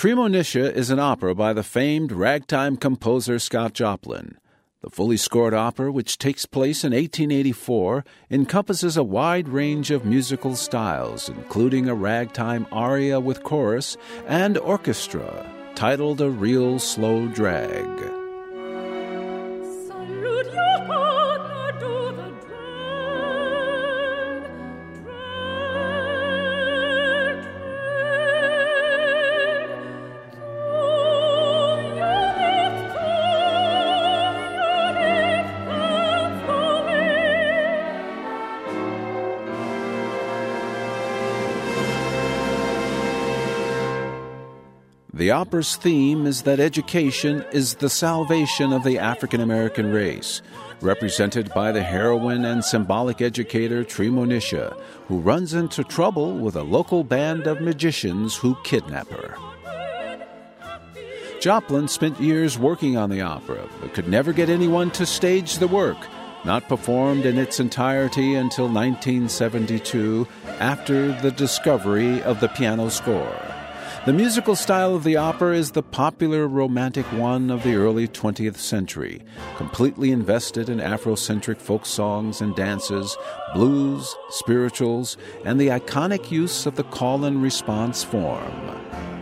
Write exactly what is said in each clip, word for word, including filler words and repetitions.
Treemonisha is an opera by the famed ragtime composer Scott Joplin. The fully scored opera, which takes place in eighteen eighty-four, encompasses a wide range of musical styles, including a ragtime aria with chorus and orchestra, titled A Real Slow Drag. Salute your partner, do the drag, drag, drag. Do your lift, do your lift, and slowly. The opera's theme is that education is the salvation of the African American race, represented by the heroine and symbolic educator Treemonisha, who runs into trouble with a local band of magicians who kidnap her. Joplin spent years working on the opera, but could never get anyone to stage the work, not performed in its entirety until nineteen seventy-two, after the discovery of the piano score. The musical style of the opera is the popular romantic one of the early twentieth century, completely invested in Afrocentric folk songs and dances, blues, spirituals, and the iconic use of the call and response form.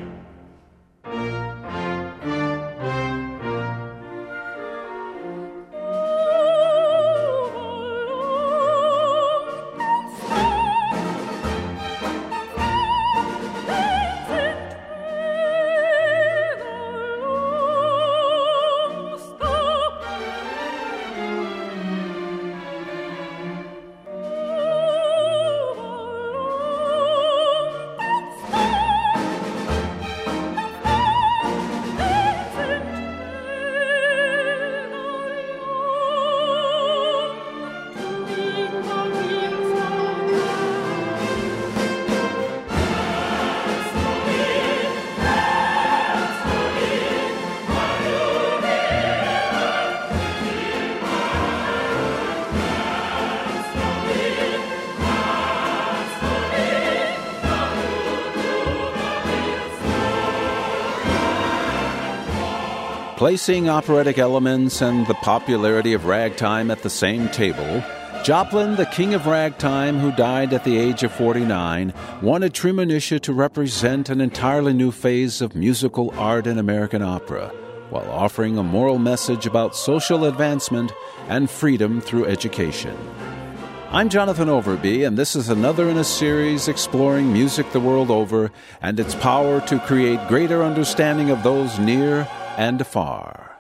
Placing operatic elements and the popularity of ragtime at the same table, Joplin, the king of ragtime who died at the age of forty-nine, wanted Treemonisha to represent an entirely new phase of musical art in American opera, while offering a moral message about social advancement and freedom through education. I'm Jonathan Overby, and this is another in a series exploring music the world over and its power to create greater understanding of those near and far.